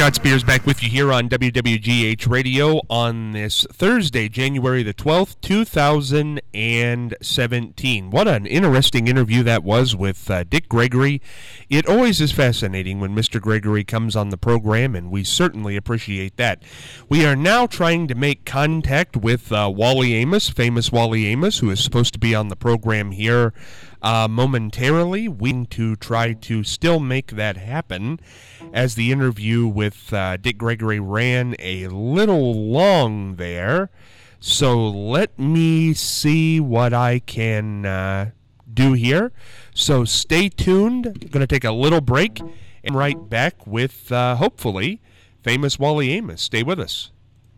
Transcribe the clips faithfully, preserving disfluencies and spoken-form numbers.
Scott Spears back with you here on W W G H Radio on this Thursday, January the twelfth, two thousand seventeen. What an interesting interview that was with uh, Dick Gregory. It always is fascinating when Mister Gregory comes on the program, and we certainly appreciate that. We are now trying to make contact with uh, Wally Amos, famous Wally Amos, who is supposed to be on the program here uh, momentarily. We need to try to still make that happen, as the interview with uh, Dick Gregory ran a little long there. So let me see what I can uh, do here. So stay tuned. I'm going to take a little break and right back with, uh, hopefully, famous Wally Amos. Stay with us.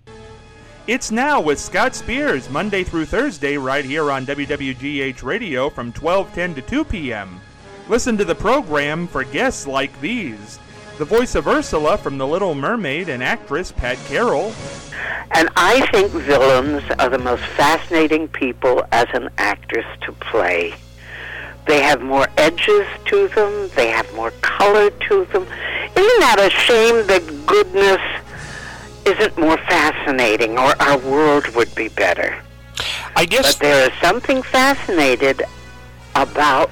It's Now with Scott Spears, Monday through Thursday, right here on W W G H Radio from twelve ten to two p.m. Listen to the program for guests like these: the voice of Ursula from The Little Mermaid and actress Pat Carroll. And I think villains are the most fascinating people as an actress to play. They have more edges to them. They have more color to them. Isn't that a shame that goodness isn't more fascinating, or our world would be better? I guess. But there is something fascinated about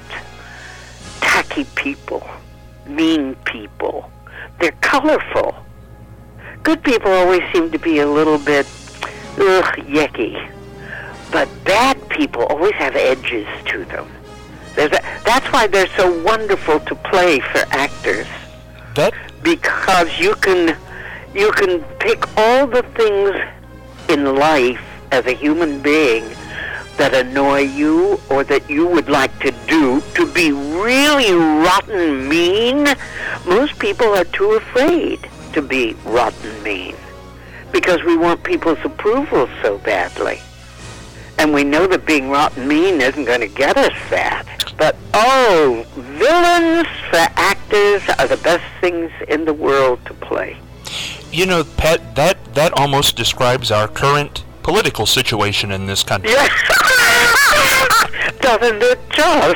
tacky people, mean people. They're colorful. Good people always seem to be a little bit, ugh, yucky. But bad people always have edges to them. There's a, that's why they're so wonderful to play for actors. That because you can you can pick all the things in life as a human being that annoy you or that you would like to do to be really rotten mean. Most people are too afraid to be rotten mean because we want people's approval so badly. And we know that being rotten mean isn't going to get us that. But, oh, villains for actors are the best things in the world to play. You know, Pat, that, that almost describes our current political situation in this country. Yes. Doesn't it just?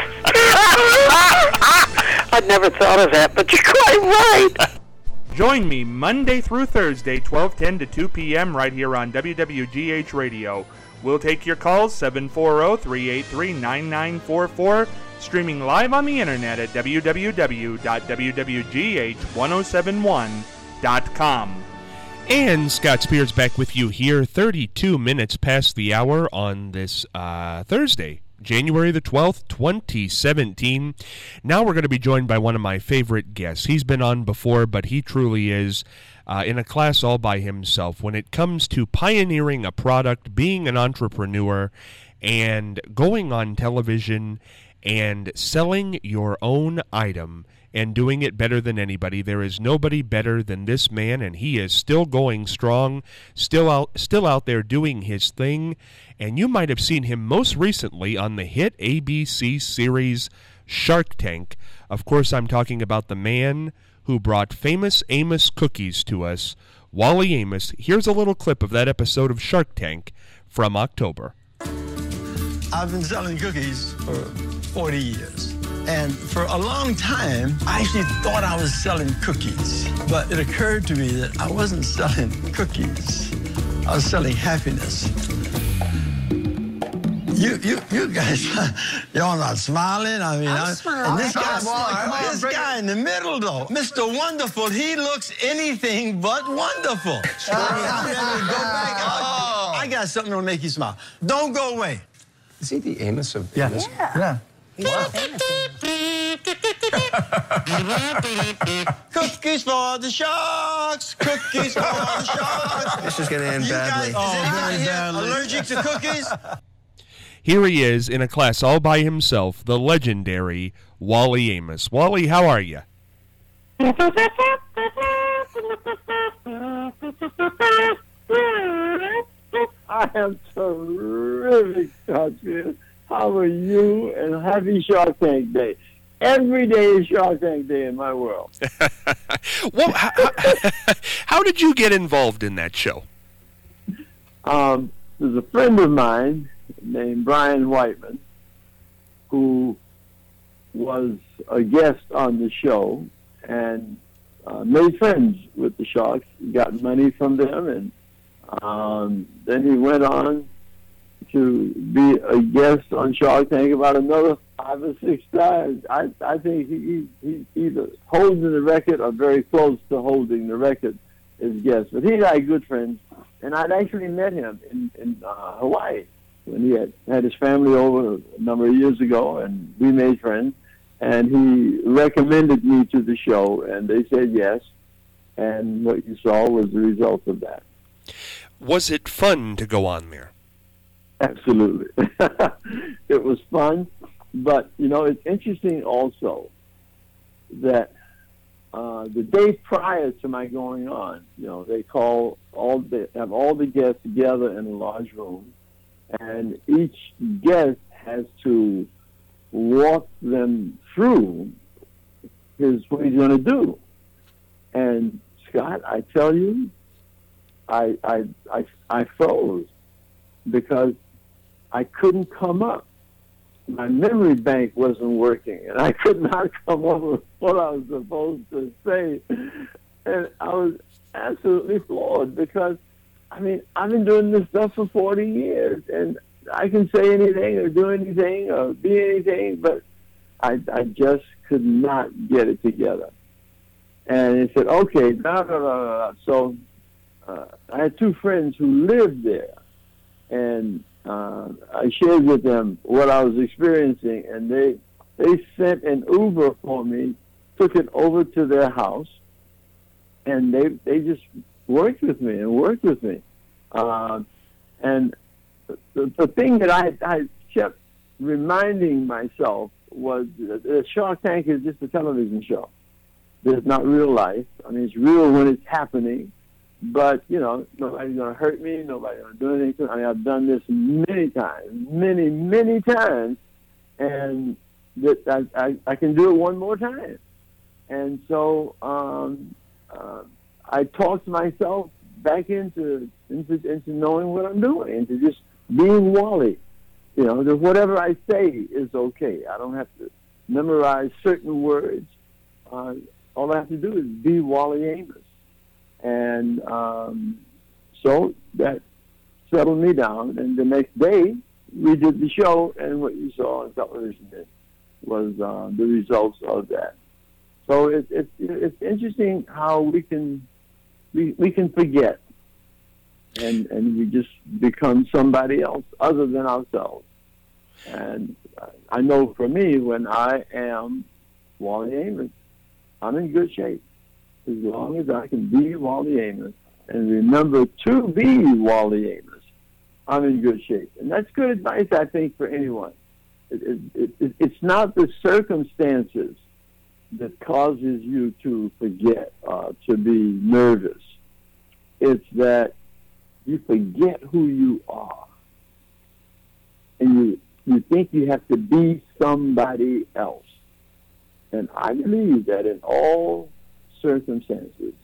I'd never thought of that, but you're quite right. Join me Monday through Thursday, twelve ten to two p.m. right here on W W G H Radio. We'll take your calls, seven four zero, three eight three, nine nine four four, streaming live on the internet at w w w dot w w g h ten seventy-one dot com. And Scott Spears back with you here, thirty-two minutes past the hour on this uh, Thursday, January the twelfth, twenty seventeen. Now we're going to be joined by one of my favorite guests. He's been on before, but he truly is uh, in a class all by himself when it comes to pioneering a product, being an entrepreneur, and going on television and selling your own item and doing it better than anybody. There is nobody better than this man, and he is still going strong, still out, still out there doing his thing. And you might have seen him most recently on the hit A B C series Shark Tank. Of course, I'm talking about the man who brought famous Amos cookies to us, Wally Amos. Here's a little clip of that episode of Shark Tank from October. I've been selling cookies for forty years. And for a long time, I actually thought I was selling cookies. But it occurred to me that I wasn't selling cookies. I was selling happiness. You, you, you guys, y'all not smiling. I mean, I'm I, smiling. and this guy, Come on, come on, this bring guy in the middle, though, Mister Wonderful, he looks anything but wonderful. I'm ready to go back. Oh, I got something that'll make you smile. Don't go away. Is he the Amos of Yeah. Amos? Yeah. yeah. He's wow. famous. Cookies for the sharks. Cookies for the sharks. This is going to end You badly. guys, Oh, is anybody very here badly. allergic to cookies? Here he is in a class all by himself, the legendary Wally Amos. Wally, how are you? I am terrific, Scott Spears. How are you? And happy Shark Tank Day. Every day is Shark Tank Day in my world. Well, how, how did you get involved in that show? Um, there's a friend of mine named Brian Whiteman who was a guest on the show, and uh, made friends with the Sharks, got money from them, and um, then he went on to be a guest on Shark Tank about another five or six times. I, I think he, he, he either holding the record or very close to holding the record as guest. But he and I are good friends, and I'd actually met him in, in uh, Hawaii when he had, had his family over a number of years ago, and we made friends. And he recommended me to the show, and they said yes. And what you saw was the result of that. Was it fun to go on there? Absolutely. It was fun. But, you know, it's interesting also that uh, the day prior to my going on, you know, they call all the, have all the guests together in a large room, and each guest has to walk them through his what he's going to do. And Scott, I tell you, I I I I froze because I couldn't come up. My memory bank wasn't working, and I could not come up with what I was supposed to say. And I was absolutely floored because, I mean, I've been doing this stuff for forty years, and I can say anything or do anything or be anything, but I, I just could not get it together. And he said, okay, blah, blah, blah, blah. So uh, I had two friends who lived there, and uh, I shared with them what I was experiencing, and they they sent an Uber for me, took it over to their house, and they they just worked with me and worked with me. Uh, and the, the thing that I, I kept reminding myself was that the Shark Tank is just a television show. It's not real life. I mean, it's real when it's happening, but, you know, nobody's going to hurt me. Nobody's going to do anything. I mean, I've done this many times, many, many times, and that I, I, I can do it one more time. And so um, uh, I talked myself back into, into into knowing what I'm doing, into just being Wally. You know, that whatever I say is okay. I don't have to memorize certain words. Uh, all I have to do is be Wally Amos. And um, so that settled me down. And the next day, we did the show, and what you saw on television was uh, the results of that. So it, it, it's interesting how we can we, we can forget. And and we just become somebody else other than ourselves. And I know for me, when I am Wally Amos, I'm in good shape. As long as I can be Wally Amos and remember to be Wally Amos, I'm in good shape. And that's good advice, I think, for anyone. It, it, it, it's not the circumstances that causes you to forget, uh, to be nervous. It's that you forget who you are, and you you think you have to be somebody else. And I believe that in all circumstances,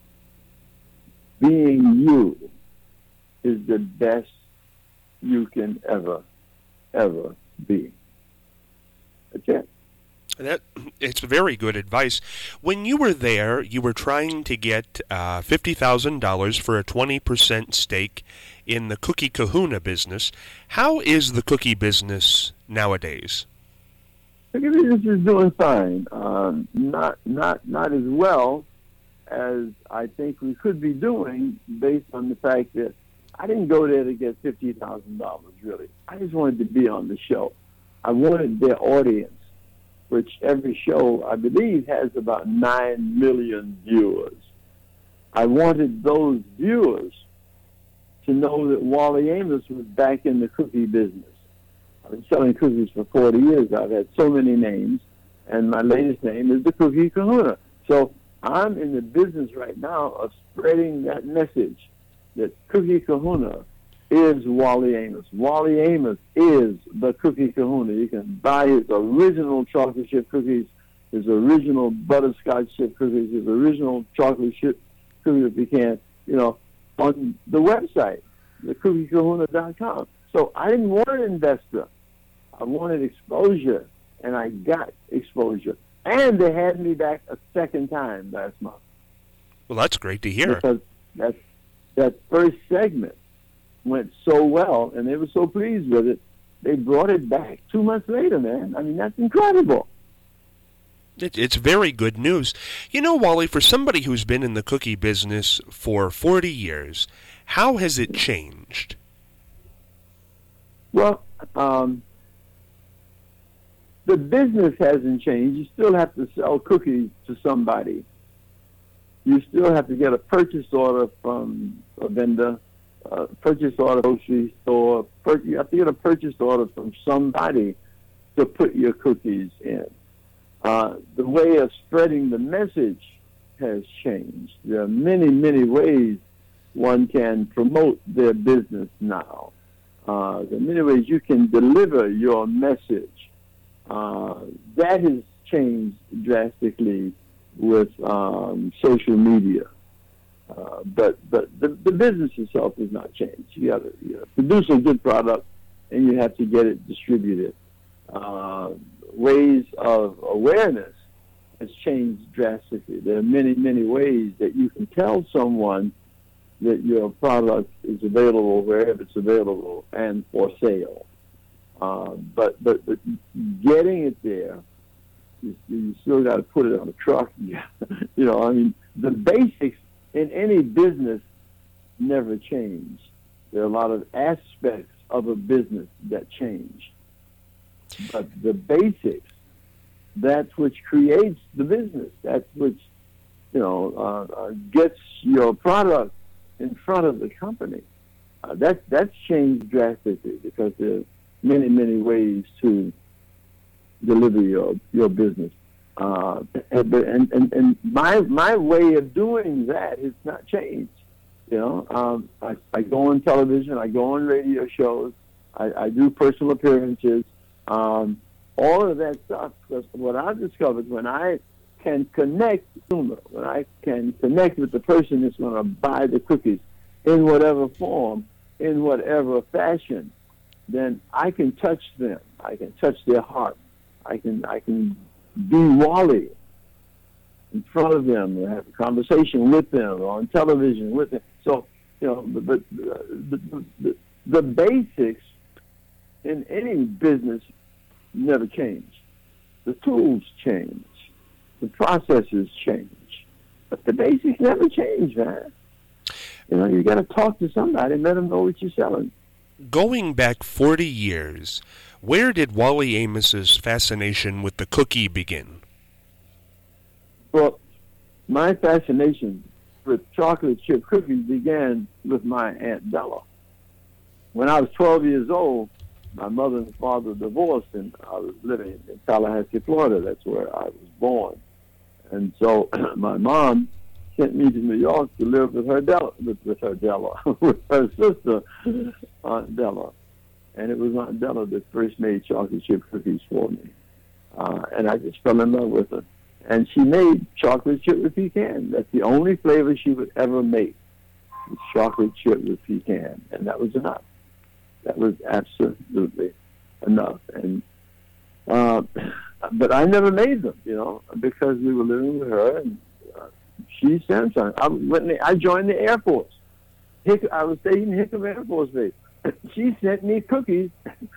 being you is the best you can ever, ever be. That's it. That it's very good advice. When you were there, you were trying to get uh, fifty thousand dollars for a twenty percent stake in the Cookie Kahuna business. How is the cookie business nowadays? The cookie business is doing fine. Um, not not not as well as I think we could be doing, based on the fact that I didn't go there to get fifty thousand dollars. Really, I just wanted to be on the show. I wanted their audience, which every show, I believe, has about nine million viewers. I wanted those viewers to know that Wally Amos was back in the cookie business. I've been selling cookies for forty years. I've had so many names, and my latest name is the Cookie Kahuna. So I'm in the business right now of spreading that message that Cookie Kahuna is Wally Amos. Wally Amos is the Cookie Kahuna. You can buy his original chocolate chip cookies, his original butterscotch chip cookies, his original chocolate chip cookies, if you can, you know, on the website, the cookie kahuna dot com. So I didn't want an investor. I wanted exposure, and I got exposure. And they had me back a second time last month. Well, that's great to hear. Because that, that first segment went so well, and they were so pleased with it, they brought it back two months later, man. I mean, that's incredible. It, it's very good news. You know, Wally, for somebody who's been in the cookie business for forty years, how has it changed? Well, um, the business hasn't changed. You still have to sell cookies to somebody. You still have to get a purchase order from a vendor, a purchase order from a grocery store. Pur- you have to get a purchase order from somebody to put your cookies in. Uh, the way of spreading the message has changed. There are many, many ways one can promote their business now. Uh, there are many ways you can deliver your message. Uh, that has changed drastically with um, social media. Uh, but but the, the business itself has not changed. You got to you know, produce a good product, and you have to get it distributed. Uh, ways of awareness has changed drastically. There are many, many ways that you can tell someone that your product is available wherever it's available and for sale. Uh, but, but but getting it there, you, you still got to put it on a truck. you know, I mean, the basics in any business never change. There are a lot of aspects of a business that change. But the basics, that's which creates the business. That's which, you know, uh, uh, gets your product in front of the company. Uh, that, that's changed drastically because there are many, many ways to deliver your your business. Uh, and, and, and my my way of doing that has not changed. You know, um, I, I go on television, I go on radio shows, I, I do personal appearances, um, all of that stuff. Because what I've discovered, when I can connect, when I can connect with the person that's going to buy the cookies in whatever form, in whatever fashion, then I can touch them. I can touch their heart. I can I can be Wally in front of them and have a conversation with them or on television with them. So, you know, but, but uh, the, the, the basics in any business never change. The tools change. The processes change. But the basics never change, man. You know, you got to talk to somebody and let them know what you're selling. Going back forty years, where did Wally Amos's fascination with the cookie begin? Well, my fascination with chocolate chip cookies began with my Aunt Della. When I was twelve years old, my mother and father divorced, and I was living in Tallahassee, Florida. That's where I was born. And so my mom sent me to New York to live with her Della, with, with her Della, with her sister, Aunt Della. And it was Aunt Della that first made chocolate chip cookies for me. Uh, and I just fell in love with her. And she made chocolate chip with pecan. That's the only flavor she would ever make, was chocolate chip with pecan. And that was enough. That was absolutely enough. And uh, but I never made them, you know, because we were living with her, and uh, she sent some. I went. In the, I joined the Air Force. Hick, I was stationed in Hickam Air Force Base. She sent me cookies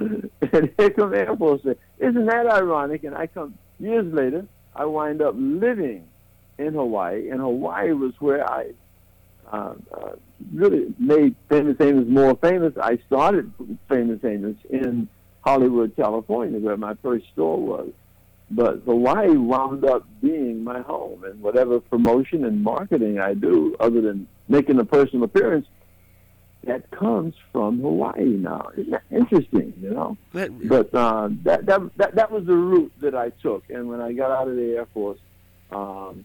at Hickam Air Force Base. Isn't that ironic? And I come years later, I wind up living in Hawaii, and Hawaii was where I uh, uh, really made Famous Amos more famous. I started Famous Amos in Hollywood, California, where my first store was. But Hawaii wound up being my home, and whatever promotion and marketing I do, other than making a personal appearance, that comes from Hawaii now. Isn't that interesting, you know? That, but uh, that, that that that was the route that I took. And when I got out of the Air Force, um,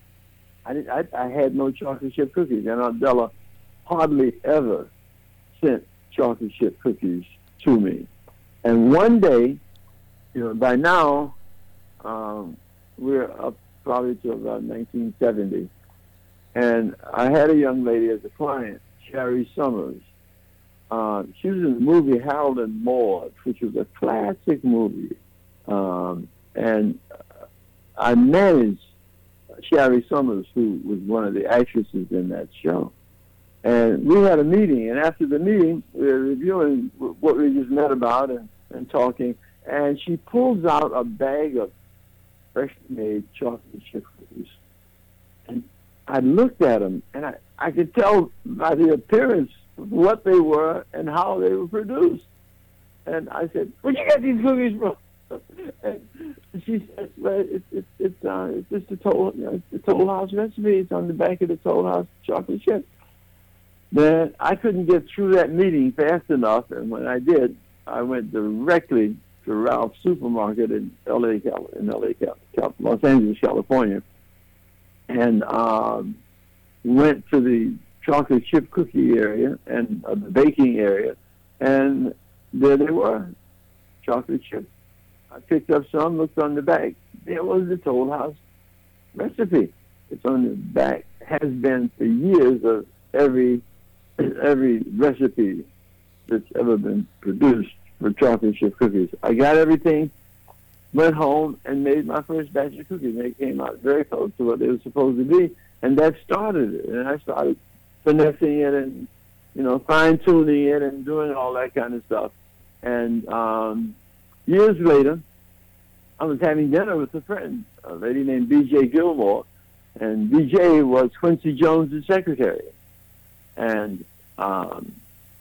I, did, I I had no chocolate chip cookies. And Aunt Della hardly ever sent chocolate chip cookies to me. And one day, you know, by now, um, we're up probably to about nineteen seventy. And I had a young lady as a client, Sherry Summers. Uh, she was in the movie Harold and Maude, which was a classic movie. Um, and I managed Sherry Summers, who was one of the actresses in that show. And we had a meeting, and after the meeting, we were reviewing what we just met about and, and talking, and she pulls out a bag of freshly made chocolate chip cookies. And I looked at them, and I, I could tell by the appearance what they were and how they were produced. And I said, "Where'd you get these cookies from?" And she said, "Well, it's it's it's uh, it's just the Toll, you know, it's the Toll House recipe. It's on the back of the Toll House chocolate chip." Then I couldn't get through that meeting fast enough, and when I did, I went directly to Ralph's Supermarket in L A, in L A, Los Angeles, California, and um, went to the chocolate chip cookie area and uh, the baking area, and there they were, chocolate chip. I picked up some, looked on the back. There was the Toll House recipe. It's on the back. Has been for years of every every recipe that's ever been produced for chocolate chip cookies. I got everything, went home, and made my first batch of cookies. They came out very close to what they were supposed to be, and that started it. And I started finessing it and, you know, fine-tuning it and doing all that kind of stuff. And um, years later, I was having dinner with a friend, a lady named B J Gilmore, and B J was Quincy Jones' secretary. And um,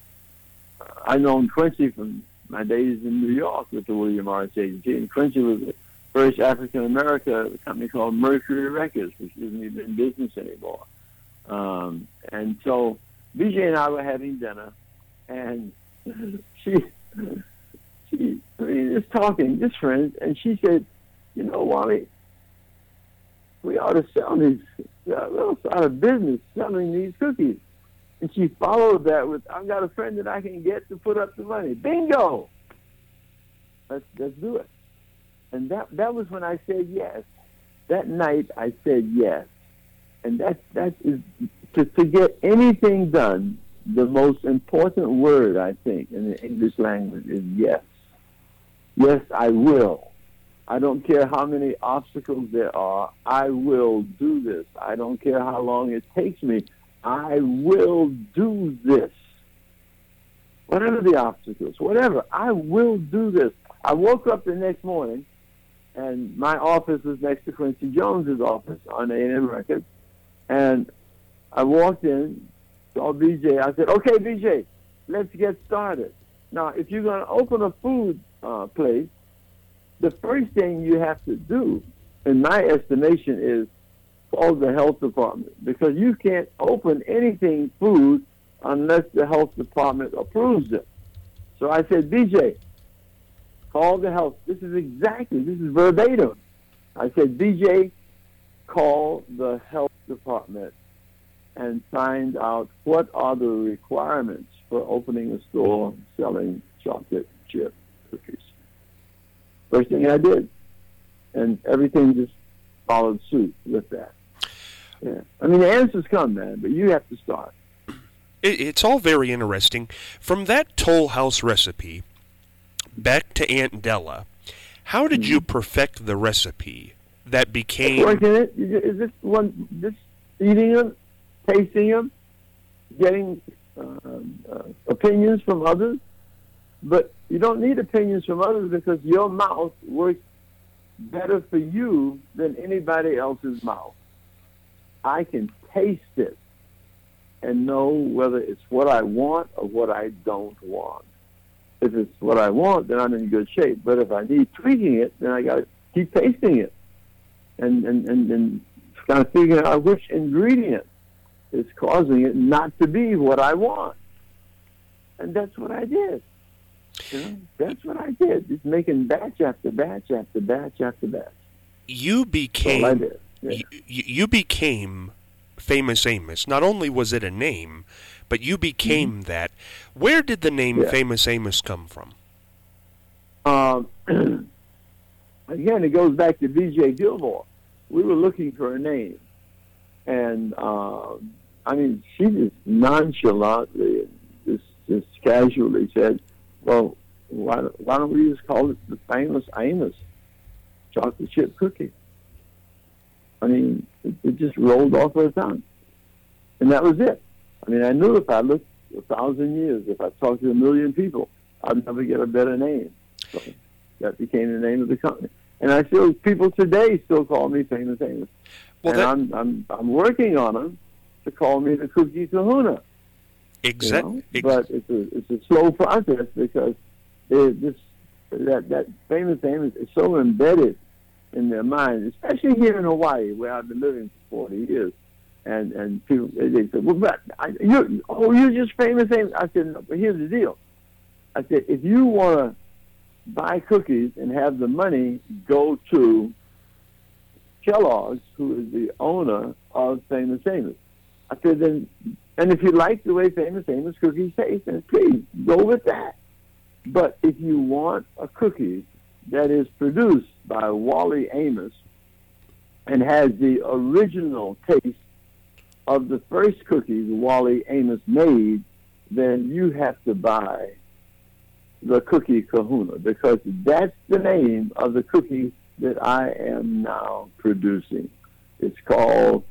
I'd known Quincy from my days in New York with the William Morris Agency, and Quincy was the first African-American company called Mercury Records, which isn't even in business anymore. Um, and so B J and I were having dinner, and she, she, I mean, just talking, just friends, and she said, "You know, Wally, we ought to sell these, uh, we'll start a business selling these cookies." And she followed that with, "I've got a friend that I can get to put up the money." Bingo! Let's let's do it. And that that was when I said yes. That night I said yes. And that that is to, to get anything done, the most important word, I think, in the English language is yes. Yes, I will. I don't care how many obstacles there are. I will do this. I don't care how long it takes me. I will do this. Whatever the obstacles, whatever, I will do this. I woke up the next morning, and my office was next to Quincy Jones's office on A and M Records, and I walked in, saw B J. I said, "Okay, B J, let's get started." Now, if you're going to open a food uh, place, the first thing you have to do, in my estimation, is call the health department, because you can't open anything food unless the health department approves it. So I said, "B J, call the health." This is exactly, this is verbatim. I said, "B J, call the health department and find out what are the requirements for opening a store selling chocolate chip cookies." First thing I did. And everything just followed suit with that. Yeah. I mean, the answers come, man, but you have to start. It, it's all very interesting. From that Toll House recipe back to Aunt Della, how did mm-hmm. you perfect the recipe that became... Working it. Is this one, just eating them, tasting them, getting uh, uh, opinions from others? But you don't need opinions from others, because your mouth works better for you than anybody else's mouth. I can taste it and know whether it's what I want or what I don't want. If it's what I want, then I'm in good shape. But if I need tweaking it, then I got to keep tasting it and, and, and, and kind of figuring out which ingredient is causing it not to be what I want. And that's what I did. You know, that's what I did. Just making batch after batch after batch after batch. You became... That's all I did. Yeah. You, you became Famous Amos. Not only was it a name, but you became mm-hmm. that. Where did the name yeah. Famous Amos come from? Um, again, it goes back to B J Gilmore. We were looking for a name. And, uh, I mean, she just nonchalantly, just, just casually said, "Well, why, why don't we just call it the Famous Amos chocolate chip cookie?" I mean, it, it just rolled off her tongue. And that was it. I mean, I knew if I looked a thousand years, if I talked to a million people, I'd never get a better name. So that became the name of the company. And I still, people today still call me Famous Amos. Well, and that, I'm, I'm, I'm working on them to call me the Cookie Kahuna. Exactly. You know? But it's a, it's a slow process because it, this, that, that Famous Amos is so embedded in their mind, especially here in Hawaii, where I've been living for forty years. And and people, they said, well, but I, you're, oh, you're just Famous Amos. I said, no, but here's the deal. I said, if you want to buy cookies and have the money go to Kellogg's, who is the owner of Famous Amos. I said, then, and if you like the way Famous Amos cookies taste, then please go with that. But if you want a cookie that is produced by Wally Amos and has the original taste of the first cookies Wally Amos made, then you have to buy the Cookie Kahuna, because that's the name of the cookie that I am now producing. It's called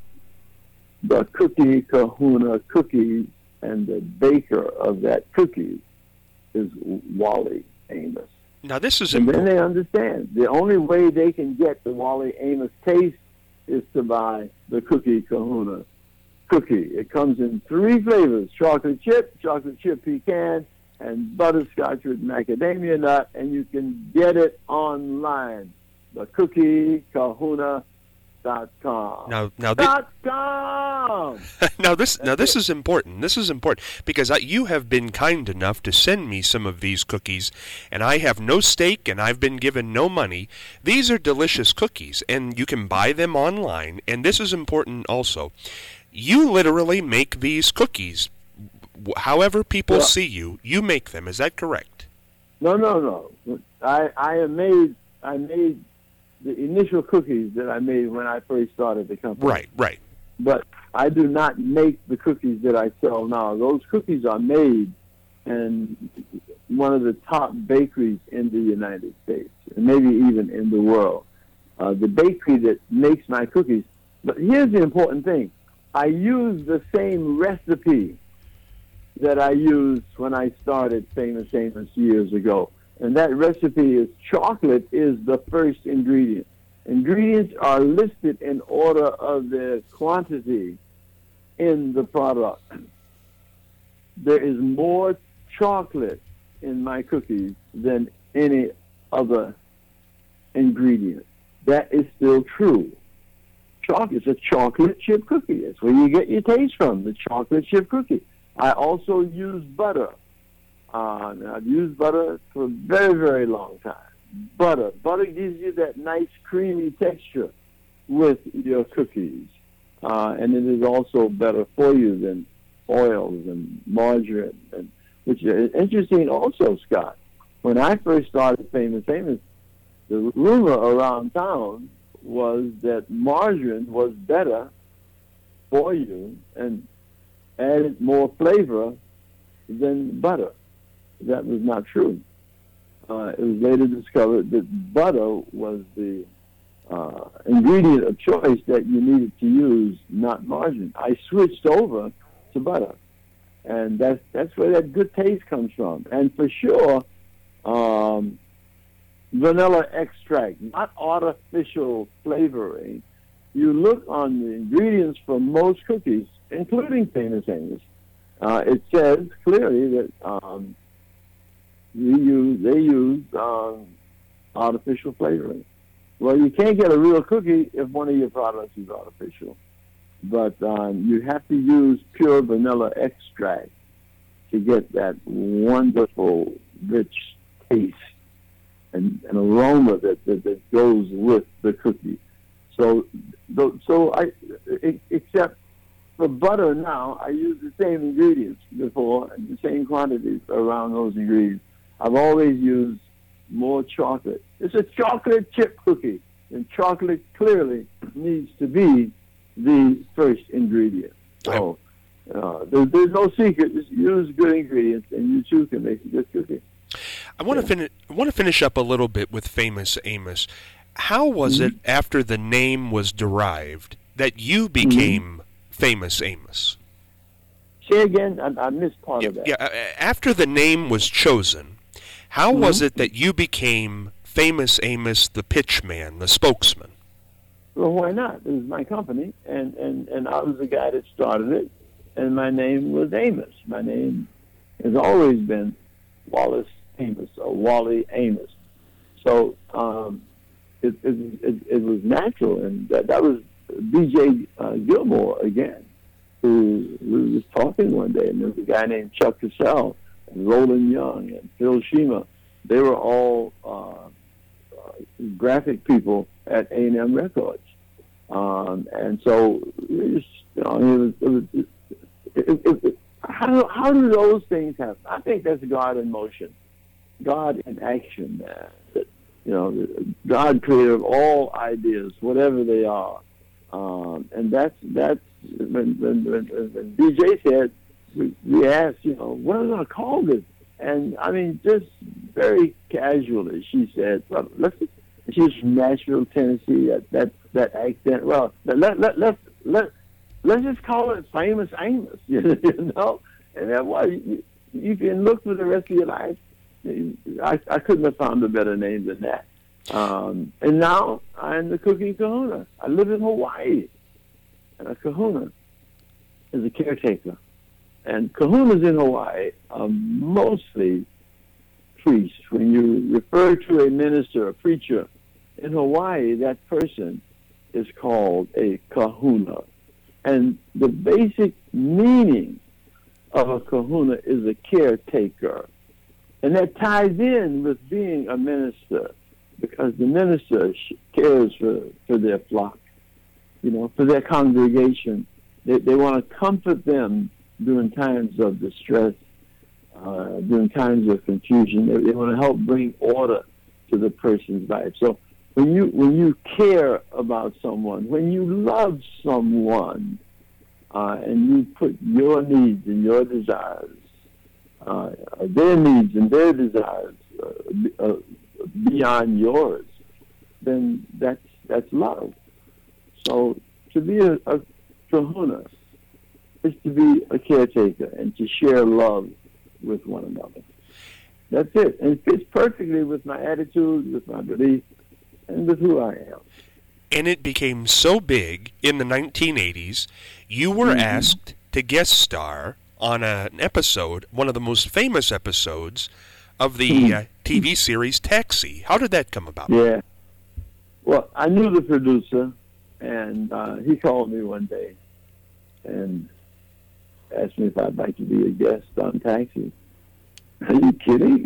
the Cookie Kahuna Cookies, and the baker of that cookie is Wally Amos. Now this is and important. then they understand the only way they can get the Wally Amos taste is to buy the Cookie Kahuna cookie. It comes in three flavors: chocolate chip, chocolate chip pecan, and butterscotch with macadamia nut, and you can get it online. The cookie kahuna dot com. Now, now, thi- dot com. now this, That's now this it. is important. This is important because I, you have been kind enough to send me some of these cookies, and I have no stake, and I've been given no money. These are delicious cookies, and you can buy them online. And this is important also. You literally make these cookies. However people Well, see you, you make them. Is that correct? No, no, no. I I have made I made the initial cookies that I made when I first started the company. Right, right. But I do not make the cookies that I sell now. Those cookies are made in one of the top bakeries in the United States, and maybe even in the world. Uh, the bakery that makes my cookies. But here's the important thing. I use the same recipe that I used when I started Famous Amos years ago. And that recipe is chocolate is the first ingredient. Ingredients are listed in order of their quantity in the product. There is more chocolate in my cookies than any other ingredient. That is still true. Chocolate is a chocolate chip cookie. That's where you get your taste from, the chocolate chip cookie. I also use butter. Uh, I've used butter for a very, very long time. Butter. Butter gives you that nice creamy texture with your cookies. Uh, and it is also better for you than oils and margarine. And, which is interesting also, Scott. When I first started Famous Amos, the rumor around town was that margarine was better for you and added more flavor than butter. That was not true. Uh, it was later discovered that butter was the uh, ingredient of choice that you needed to use, not margarine. I switched over to butter, and that's that's where that good taste comes from. And for sure, um, vanilla extract, not artificial flavoring. You look on the ingredients for most cookies, including Famous Amos, uh, it says clearly that um, you use, they use um, artificial flavoring. Well, you can't get a real cookie if one of your products is artificial. But um, you have to use pure vanilla extract to get that wonderful, rich taste and, and aroma that, that, that goes with the cookie. So, so I, except for butter now, I use the same ingredients before and the same quantities around those ingredients. I've always used more chocolate. It's a chocolate chip cookie, and chocolate clearly needs to be the first ingredient. So uh, there, there's no secret. Just use good ingredients, and you too can make a good cookie. I want Yeah. to finish. I want to finish up a little bit with Famous Amos. How was Mhm. it after the name was derived that you became Famous Amos? Say again, I, I missed part Yeah, of that. yeah, uh, after the name was chosen, how was Mhm. it that you became Famous Amos, the pitchman, the spokesman? Well, why not? It was my company, and, and, and I was the guy that started it, and my name was Amos. My name has always been Wallace Amos, or Wally Amos. So um, it, it, it, it was natural, and that, that was B J uh, Gilmore again, who, who was talking one day, and there was a guy named Chuck Cassell, and Roland Young, and Phil Shima. They were all uh, uh, graphic people at A and M Records. Um, and so, it was, you know, it was, it was, it, it, it, it, how, how do those things happen? I think that's God in motion, God in action. Uh, that, you know, God creator of all ideas, whatever they are. Um, and that's, that's when, when, when, when D J said, we, we asked, you know, what are we going to call this? And, I mean, just very casually, she said, well, let's, she's from Nashville, Tennessee, that, that, that accent. Well, let, let, let, let, let's just call it Famous Amos, you know? And that was, you, you can look for the rest of your life. I, I couldn't have found a better name than that. Um, and now I'm the Cookie Kahuna. I live in Hawaii. And a kahuna is a caretaker. And kahunas in Hawaii are mostly priests. When you refer to a minister, a preacher, in Hawaii, that person is called a kahuna. And the basic meaning of a kahuna is a caretaker. And that ties in with being a minister, because the minister cares for, for their flock, you know, for their congregation. They, they want to comfort them during times of distress, uh, during times of confusion. They, they want to help bring order to the person's life. So when you when you care about someone, when you love someone, uh, and you put your needs and your desires, uh, their needs and their desires uh, uh, beyond yours, then that's that's love. So to be a, a kahuna is to be a caretaker and to share love with one another. That's it. And it fits perfectly with my attitude, with my belief, and with who I am. And it became so big in the nineteen eighties, you were Mm-hmm. asked to guest star on a, an episode, one of the most famous episodes of the Mm-hmm. uh, T V series Taxi. How did that come about? Yeah. Well, I knew the producer, and uh, he called me one day and asked me if I'd like to be a guest on Taxi. Are you kidding?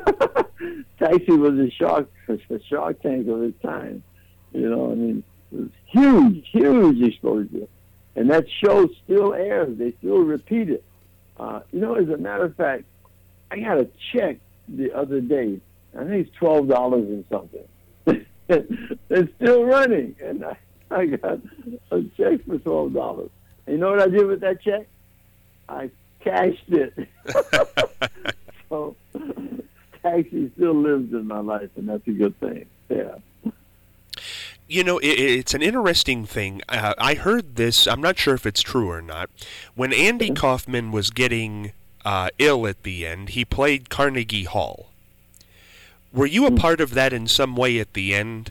Taxi was a shark, a shark tank of its time. You know, I mean, it was huge, huge exposure. And that show still airs. They still repeat it. Uh, you know, as a matter of fact, I got a check the other day. I think it's twelve dollars and something. It's still running. And I, I got a check for twelve dollars. And you know what I did with that check? I cashed it. So Taxi still lives in my life, and that's a good thing. Yeah. You know, it, it's an interesting thing. Uh, I heard this, I'm not sure if it's true or not. When Andy Kaufman was getting uh, ill at the end, he played Carnegie Hall. Were you a part of that in some way at the end?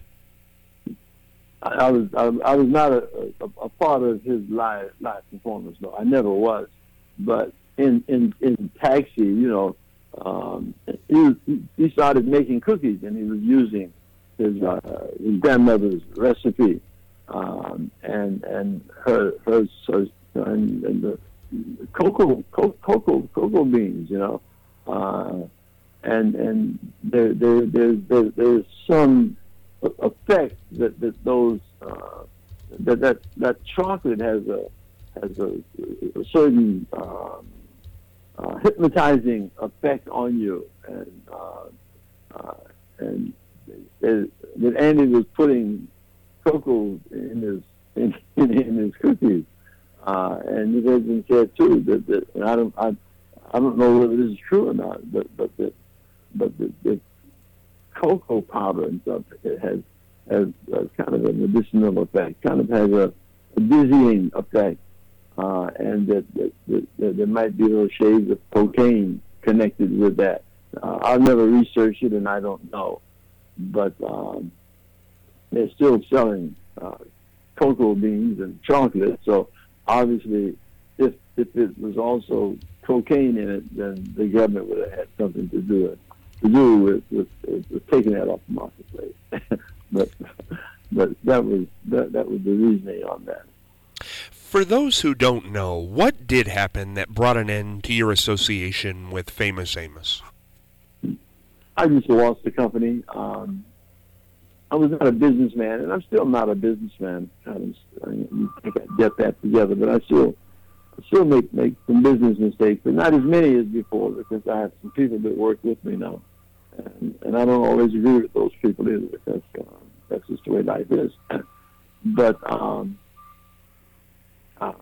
I, I was I, I was not a, a, a part of his live live performance. No, I never was. But in in, in Taxi, you know, um, he he started making cookies, and he was using his uh, his grandmother's recipe, um, and and her her, her and, and the cocoa co- cocoa cocoa beans, you know, uh, and and there there there's there, there's some effect that that those uh, that that that chocolate has a has a, a certain um, uh, hypnotizing effect on you, and uh, uh, and that that Andy was putting cocoa in his in, in his cookies, uh, and it has been said too that, that and I don't I I don't know whether this is true or not, but but that but the, the cocoa powder and stuff it has has uh, kind of a medicinal effect, kind of has a, a dizzying effect, uh, and that, that, that, that there might be little shades of cocaine connected with that. Uh, I've never researched it, and I don't know, but um, they're still selling uh, cocoa beans and chocolate. So obviously, if if it was also cocaine in it, then the government would have had something to do it to do with, with, with, with taking that off the marketplace. but but that was that, that was the reasoning on that. For those who don't know, what did happen that brought an end to your association with Famous Amos? I just lost the company. Um, I was not a businessman, and I'm still not a businessman. I, was, I think I get that together, but I still I still make, make some business mistakes, but not as many as before, because I have some people that work with me now. And, and I don't always agree with those people either, because uh, that's just the way life is. But um, um,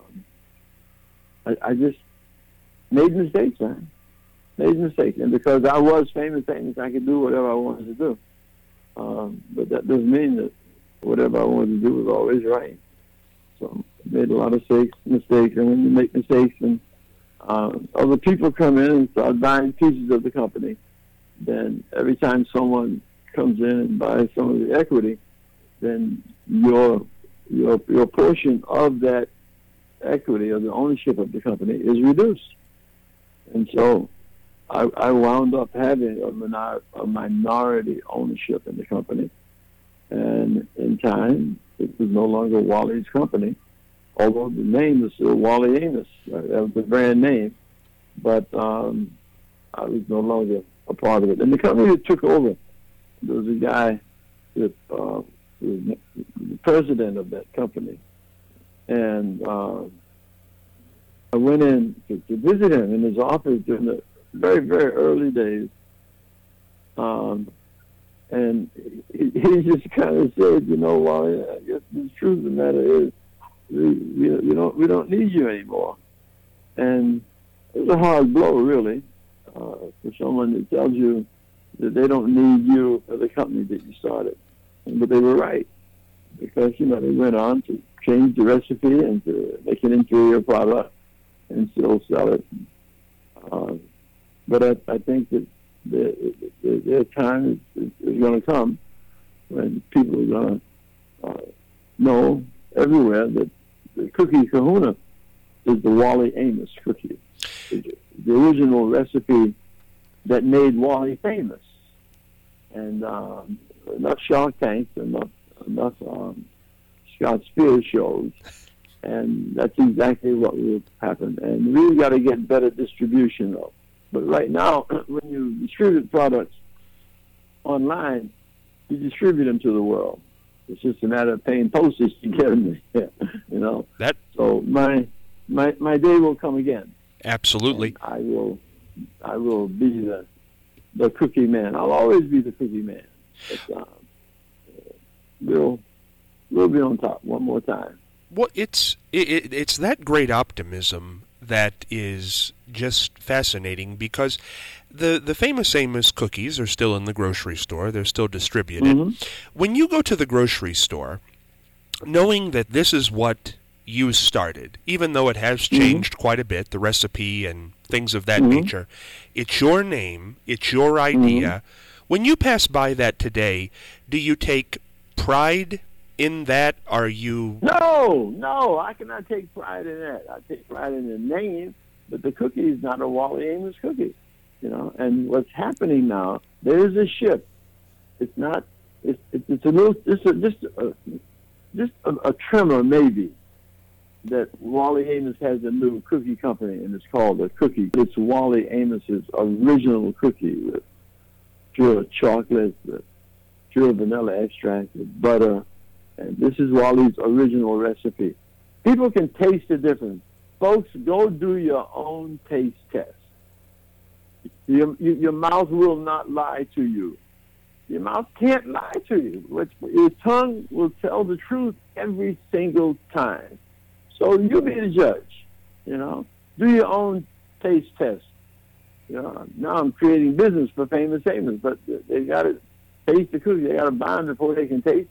I, I just made mistakes, man. Made mistakes. And because I was famous, famous, I could do whatever I wanted to do. Um, but that doesn't mean that whatever I wanted to do was always right. So I made a lot of mistakes, mistakes, and when you make mistakes and uh, other people come in and start buying pieces of the company, then every time someone comes in and buys some of the equity, then your your your portion of that equity or the ownership of the company is reduced. And so I, I wound up having a, minor, a minority ownership in the company. And in time, it was no longer Wally's company, although the name was still Wally Amos. That was the brand name. But um, I was no longer a part of it. And the company that took over, there was a guy that uh, was the president of that company. And uh, I went in to, to visit him in his office during the very, very early days. Um, and he, he just kind of said, you know, Wally, I guess the truth of the matter is we, we, we, don't, we don't need you anymore. And it was a hard blow, really, uh, for someone that tells you that they don't need you for the company that you started. But they were right, because, you know, they went on to change the recipe and to make an inferior product and still sell it. Uh, but I, I think that the, the, their time is, is, is going to come when people are going to uh, know everywhere that the Cookie Kahuna is the Wally Amos cookie, the, the original recipe that made Wally famous. And um, enough Shark Tanks, enough, enough um, Scott Spears shows, and that's exactly what will happen. And we've got to get better distribution, though. But right now, when you distribute products online, you distribute them to the world. It's just a matter of paying postage to get them there, you know. That so my my my day will come again. Absolutely. And I will I will be the the cookie man. I'll always be the cookie man. But, um, we'll we'll be on top one more time. Well, it's it, it's that great optimism that is just fascinating, because the the Famous Amos cookies are still in the grocery store. They're still distributed. Mm-hmm. When you go to the grocery store, knowing that this is what you started, even though it has changed mm-hmm. quite a bit, the recipe and things of that mm-hmm. nature, it's your name, it's your idea. Mm-hmm. When you pass by that today, do you take pride in that? Are you... No, no, I cannot take pride in that. I take pride in the name, but the cookie is not a Wally Amos cookie, you know. And what's happening now, there is a shift. It's not, it's, it's, it's a little, just a, just a, just a, a tremor maybe, that Wally Amos has a new cookie company, and it's called a cookie. It's Wally Amos's original cookie with pure chocolate, with pure vanilla extract, with butter. And this is Wally's original recipe. People can taste the difference. Folks, go do your own taste test. Your, your mouth will not lie to you. Your mouth can't lie to you. Your tongue will tell the truth every single time. So you be the judge, you know. Do your own taste test. You know, now I'm creating business for Famous Amos, but they got to taste the cookies. They got to buy them before they can taste them.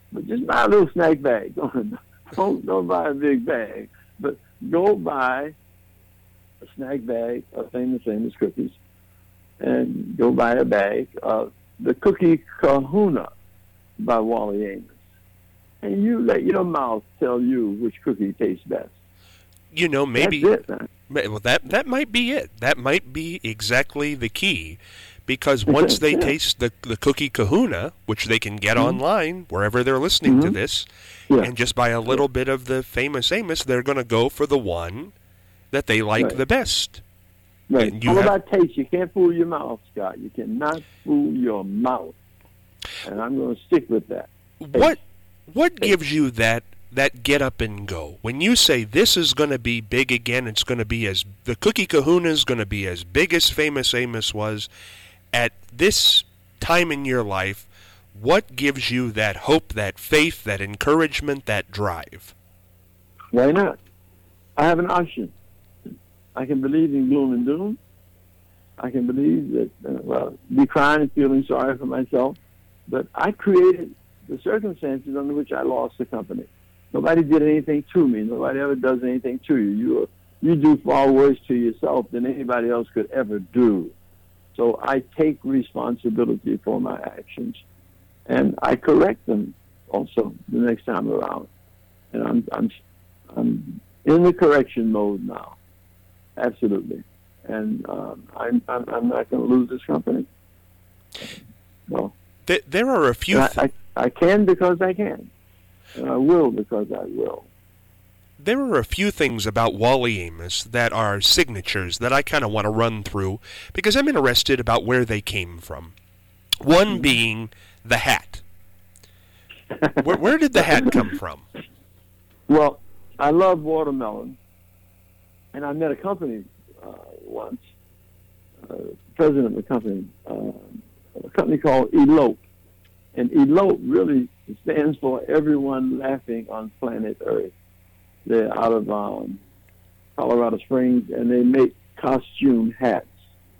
But just buy a little snack bag. Don't, don't, don't buy a big bag. But go buy a snack bag of Famous Amos cookies, and go buy a bag of the Cookie Kahuna by Wally Amos. And you let your mouth tell you which cookie tastes best. You know, maybe That's it, man. well, that that might be it. That might be exactly the key, because once they Yeah. taste the the Cookie Kahuna, which they can get Mhm. online wherever they're listening to Mhm. this, Yeah. and just buy a little bit of the Famous Amos, they're going to go for the one that they like Right. the best. Right. And you All have- about taste. You can't fool your mouth, Scott. You cannot fool your mouth. And I'm going to stick with that. What what gives you that that get up and go when you say this is going to be big again? It's going to be as the Cookie Kahuna is going to be as big as Famous Amos was at this time in your life. What gives you that hope, that faith, that encouragement, that drive? Why not? I have an option. I can believe in gloom and doom. I can believe that, uh, well, be crying and feeling sorry for myself. But I created the circumstances under which I lost the company. Nobody did anything to me. Nobody ever does anything to you. You are, you do far worse to yourself than anybody else could ever do. So I take responsibility for my actions, and I correct them also the next time around. And I'm I'm I'm in the correction mode now, absolutely. And um, I'm, I'm I'm not going to lose this company. No. Th- There are a few. I, Th- I, I can because I can, and I will because I will. there are a few things about Wally Amos that are signatures that I kind of want to run through because I'm interested about where they came from. One being the hat. Where, where did the hat come from? Well, I love watermelon, and I met a company uh, once, uh, president of the company, uh, a company called Elope. And Elope really stands for Everyone Laughing on Planet Earth. They're out of um, Colorado Springs, and they make costume hats.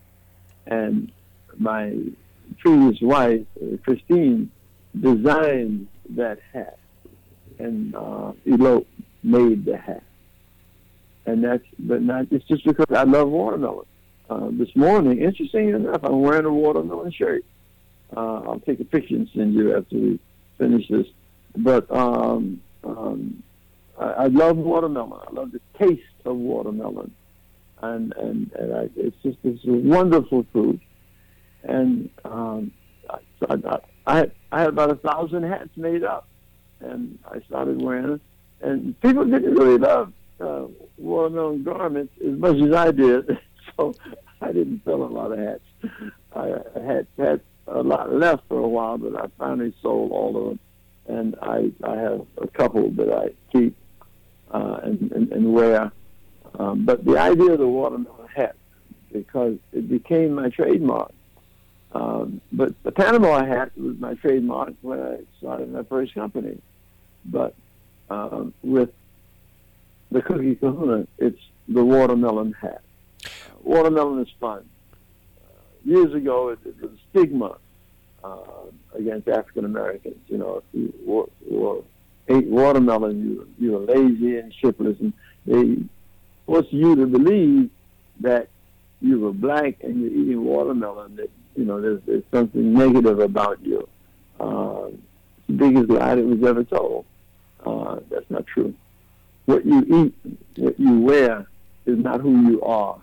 And my previous wife, uh, Christine, designed that hat, and uh, Elope made the hat. And that's, but not, it's just because I love watermelon. Uh, this morning, interesting enough, I'm wearing a watermelon shirt. Uh, I'll take a picture and send you after we finish this. But um, um, I, I love watermelon. I love the taste of watermelon, and and, and I, it's just it's a wonderful fruit. And um, I, I, I had I had about a thousand hats made up, and I started wearing it. And people didn't really love uh, watermelon garments as much as I did, so I didn't sell a lot of hats. I had had a lot left for a while, but I finally sold all of them, and I I have a couple that I keep uh, and, and and wear. Um, but the idea of the watermelon hat, because it became my trademark. Um, but the Panama hat was my trademark when I started my first company. But um, with the Cookie Kahuna, it's the watermelon hat. Uh, watermelon is fun. Uh, years ago, it, it was a stigma uh, against African Americans. You know, if you were, were, ate watermelon, you, you were lazy and shiftless, and they forced you to believe that you were black and you're eating watermelon, that, you know, there's, there's something negative about you. Uh, the biggest lie that was ever told. Uh, that's not true. What you eat, what you wear, is not who you are.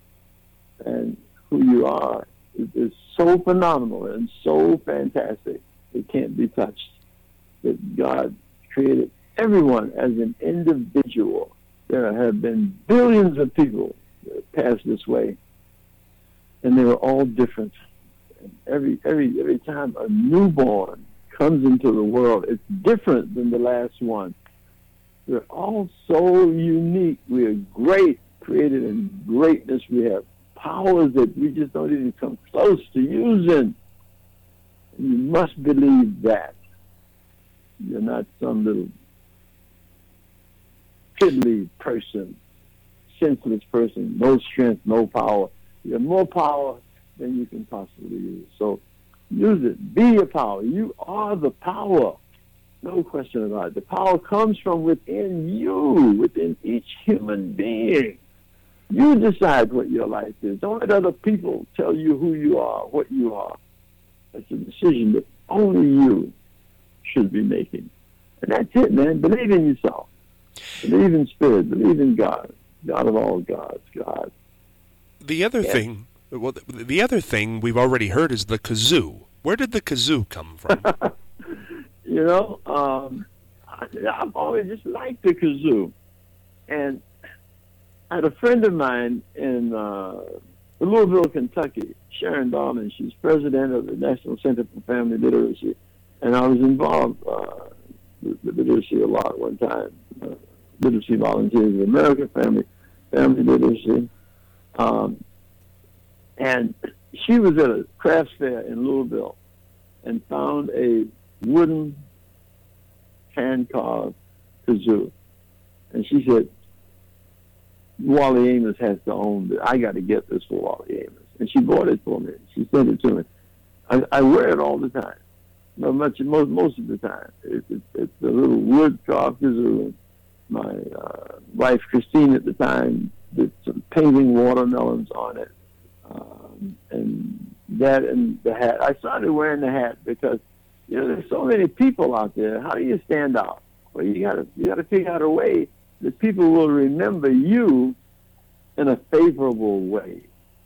And who you are is, is so phenomenal and so fantastic, it can't be touched. That God created everyone as an individual. There have been billions of people that passed this way, and they were all different. And every every every time a newborn comes into the world, it's different than the last one. We're all so unique. We are great, created in greatness. We have powers that we just don't even come close to using. And you must believe that. You're not some little piddly person, senseless person, no strength, no power. You have more power than you can possibly use. So use it. Be your power. You are the power. No question about it. The power comes from within you, within each human being. You decide what your life is. Don't let other people tell you who you are, what you are. That's a decision that only you should be making. And that's it, man. Believe in yourself. Believe in spirit. Believe in God. God of all gods, God. The other Yeah. thing, well, the- the other thing we've already heard is the kazoo. Where did the kazoo come from? You know, um, I, I've always just liked the kazoo. And I had a friend of mine in uh, Louisville, Kentucky, Sharon Darling. She's president of the National Center for Family Literacy. And I was involved uh, with, with literacy a lot one time. Uh, Literacy Volunteers of America, Family, family Literacy. Um, and she was at a crafts fair in Louisville and found a wooden hand-carved kazoo. And she said, Wally Amos has to own this. I got to get this for Wally Amos. And she bought it for me. She sent it to me. I, I wear it all the time. No, much, most, most of the time. It, it, it's a little wood-carved kazoo. My uh, wife, Christine, at the time, did some painting watermelons on it. Um, and that and the hat. I started wearing the hat because, you know, there's so many people out there. How do you stand out? Well, you gotta you gotta figure out a way that people will remember you in a favorable way.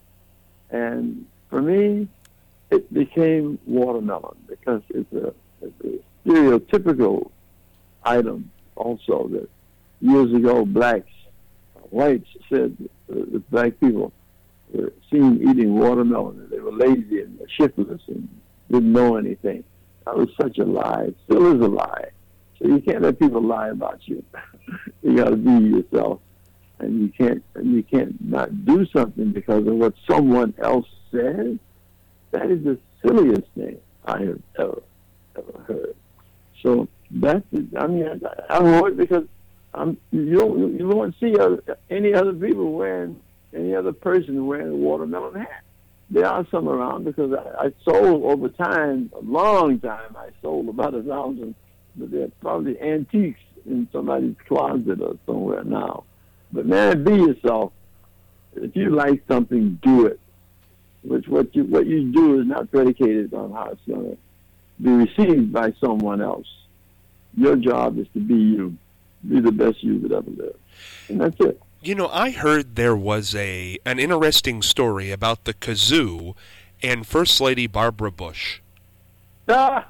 And for me, it became watermelon because it's a, it's a stereotypical item also that years ago blacks, whites said that uh, black people were seen eating watermelon and they were lazy and shiftless and didn't know anything. That was such a lie. It still is a lie. So you can't let people lie about you. You got to be yourself, and you can't and you can't not do something because of what someone else says. That is the silliest thing I have ever ever heard. So that's it. I mean, I, I wore it because I'm, you don't you won't see other, any other people wearing any other person wearing a watermelon hat. There are some around because I, I sold over time, a long time. I sold about a thousand, but they're probably antiques in somebody's closet or somewhere now. But man, be yourself. If you like something, do it. Which what you what you do is not predicated on how it's going to be received by someone else. Your job is to be you, be the best you could ever live, and that's it. You know, I heard there was a an interesting story about the kazoo and First Lady Barbara Bush. Ah,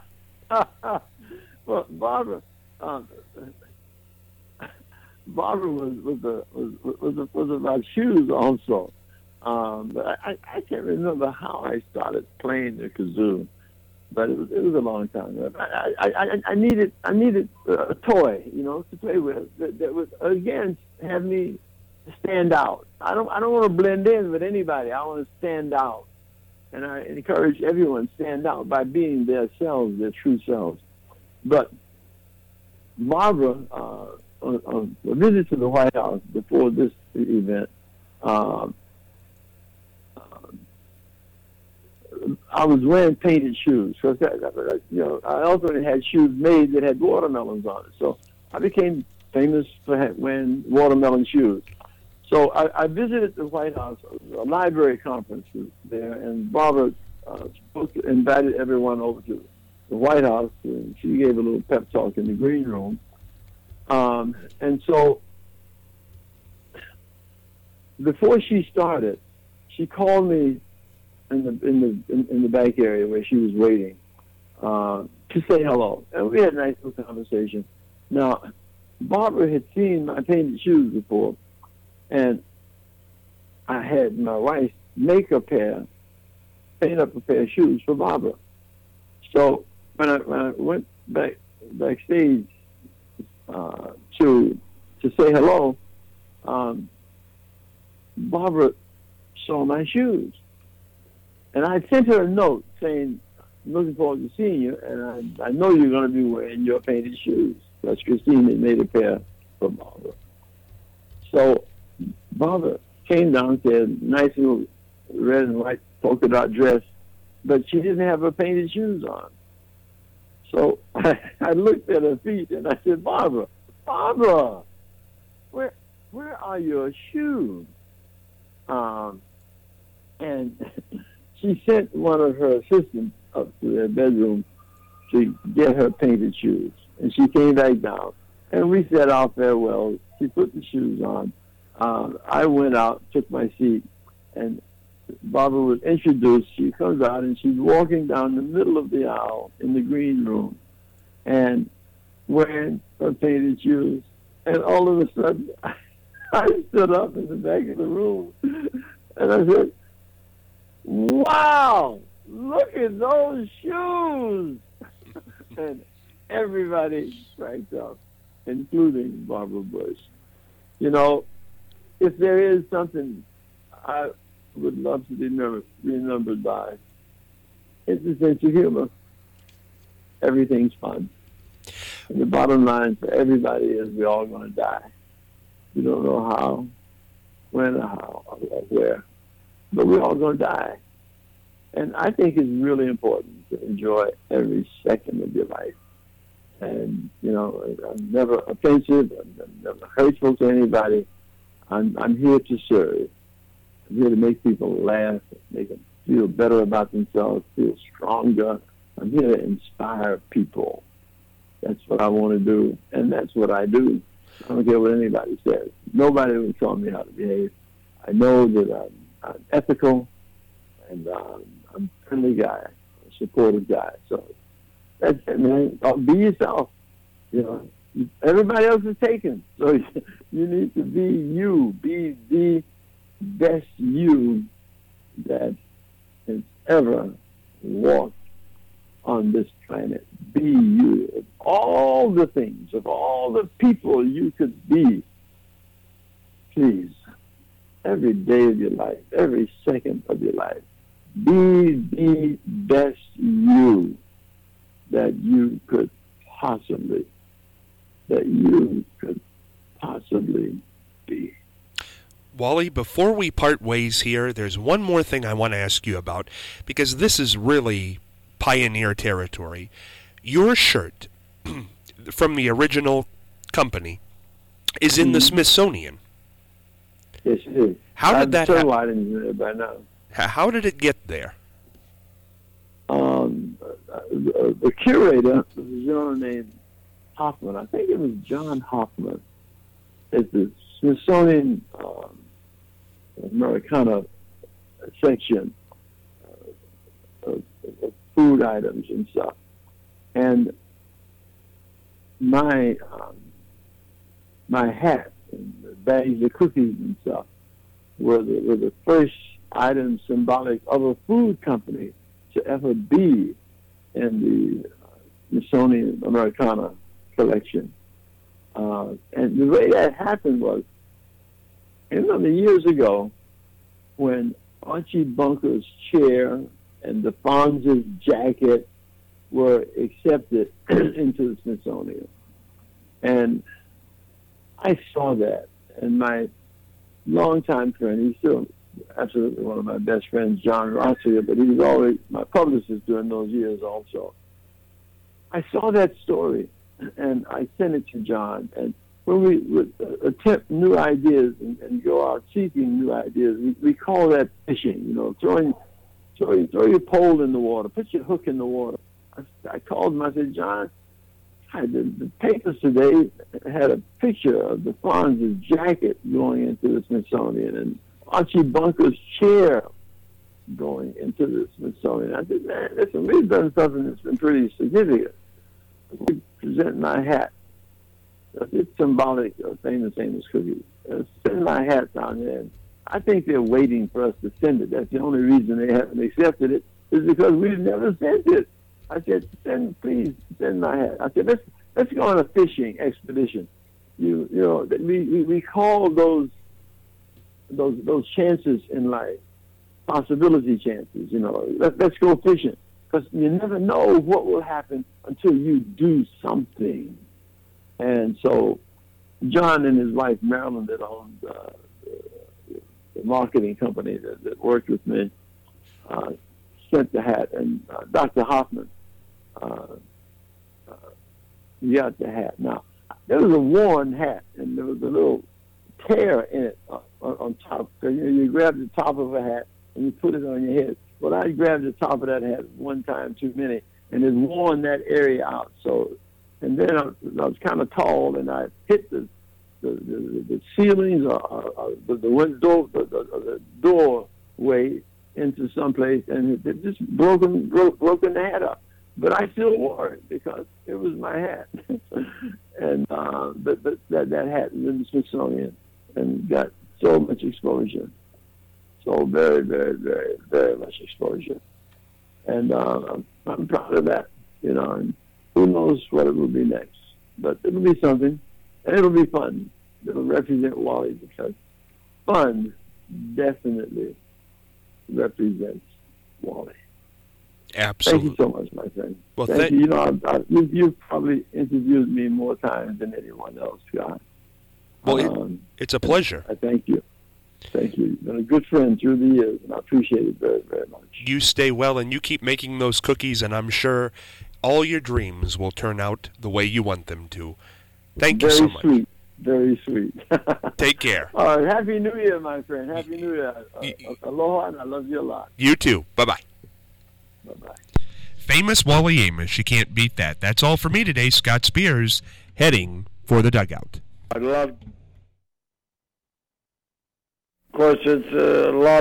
well, Barbara, um, Barbara was was a, was was, a, was about shoes also. Um, but I, I can't remember how I started playing the kazoo, but it was it was a long time ago. I I, I, I needed I needed a toy, you know, to play with that, that would again have me stand out. I don't I don't want to blend in with anybody. I want to stand out, and I encourage everyone to stand out by being their selves, their true selves. But Barbara, uh, on, on a visit to the White House before this event, uh, I was wearing painted shoes because you know I also had shoes made that had watermelons on it. So I became famous for wearing watermelon shoes. So I, I visited the White House. A library conference was there, and Barbara uh, spoke, invited everyone over to the White House, and she gave a little pep talk in the green room. Um, and so before she started, she called me in the in the in, in the back area where she was waiting uh, to say hello, and we had a nice little conversation. Now, Barbara had seen my painted shoes before, and I had my wife make a pair, paint up a pair of shoes for Barbara. So when I, when I went back backstage uh, to to say hello, um, Barbara saw my shoes. And I sent her a note saying, I'm looking forward to seeing you, and I, I know you're going to be wearing your painted shoes. That's Christine had made a pair for Barbara. So Barbara came downstairs, nice little red and white polka dot dress, but she didn't have her painted shoes on. So I, I looked at her feet and I said, Barbara, Barbara, where where are your shoes? Um, and she sent one of her assistants up to their bedroom to get her painted shoes. And she came back down. And we said our farewell. She put the shoes on. Uh, I went out, took my seat, and Barbara was introduced. She comes out, and she's walking down the middle of the aisle in the green room and wearing her painted shoes. And all of a sudden, I stood up in the back of the room, and I said, wow, look at those shoes. And everybody cracked up, including Barbara Bush. You know, if there is something I would love to be remember, remembered by, it's a sense of humor. Everything's fun. And the bottom line for everybody is we're all going to die. We don't know how, when, or how, or where, but we're all going to die. And I think it's really important to enjoy every second of your life. And, you know, I'm never offensive, I'm never hurtful to anybody. I'm, I'm here to serve. I'm here to make people laugh, make them feel better about themselves, feel stronger. I'm here to inspire people. That's what I want to do, and that's what I do. I don't care what anybody says. Nobody will tell me how to behave. I know that I'm, I'm ethical, and um, I'm a friendly guy, a supportive guy. So that's it, man. Uh, be yourself. You know, everybody else is taken, so you need to be you. Be the best you that has ever walked on this planet. Be you. Of all the things, of all the people you could be, please, every day of your life, every second of your life, be the best you that you could possibly, that you could possibly be. Wally, before we part ways here, there's one more thing I want to ask you about, because this is really pioneer territory. Your shirt from the original company is in the Smithsonian. Yes, it is. How did that happen? I didn't know by now. How did it get there? Um, the, the curator was a gentleman named Hoffman. I think it was John Hoffman. At the Smithsonian um, Americana section uh, of, of food items and stuff. And my um, my hat and the bags of cookies and stuff were the, were the first items symbolic of a food company to ever be in the Smithsonian Americana collection. Uh, and the way that happened was, I remember years ago when Archie Bunker's chair and the Fonz's jacket were accepted into the Smithsonian. And I saw that, and my longtime friend, he's still absolutely one of my best friends, John Rossier, but he was always my publicist during those years also. I saw that story, and I sent it to John. And when we would attempt new ideas and, and go out seeking new ideas, we, we call that fishing, you know, throwing, throw, throw your pole in the water, put your hook in the water. I, I called him, I said, John, I, the, the papers today had a picture of the Fonz's jacket going into the Smithsonian and Archie Bunker's chair going into the Smithsonian. I said, man, listen, we've done something that's been pretty significant. We present my hat. It's symbolic of famous Amos cookies. Uh, send my hat down there. I think they're waiting for us to send it. That's the only reason they haven't accepted it, is because we've never sent it. I said, send, please send my hat. I said, let's let's go on a fishing expedition. You you know, we we, we call those those those chances in life possibility chances. You know, Let, let's go fishing, because you never know what will happen until you do something. And so, John and his wife Marilyn, that owned uh, the marketing company that, that worked with me, uh, sent the hat, and uh, Doctor Hoffman uh, uh, you got the hat. Now, there was a worn hat, and there was a little tear in it on, on top. Because, you know, you grab the top of a hat, and you put it on your head. Well, I grabbed the top of that hat one time too many, and it worn that area out. So, and then I, I was kind of tall, and I hit the the, the, the ceilings or, or, or the, the window, the, the, the doorway into someplace, and it just broken broke broken the hat up. But I still wore it because it was my hat, and uh, but, but that that hat was in the Smithsonian and got so much exposure. So very, very, very, very much exposure. And uh, I'm, I'm proud of that, you know, and who knows what it will be next. But it'll be something, and it'll be fun. It'll represent Wally because fun definitely represents Wally. Absolutely. Thank you so much, my friend. Well, Thank th- you. You know, I, I, you, you've probably interviewed me more times than anyone else, Scott. Well, um, it, it's a pleasure. I thank you. Thank you. You've been a good friend through the years, and I appreciate it very, very much. You stay well, and you keep making those cookies, and I'm sure all your dreams will turn out the way you want them to. Thank very you so much. Sweet. Very sweet. Take care. All right. Happy New Year, my friend. Happy New Year. Uh, aloha, and I love you a lot. You too. Bye-bye. Bye-bye. Famous Wally Amos. You can't beat that. That's all for me today. Scott Spears heading for the dugout. I'd love... Of course, it's a lot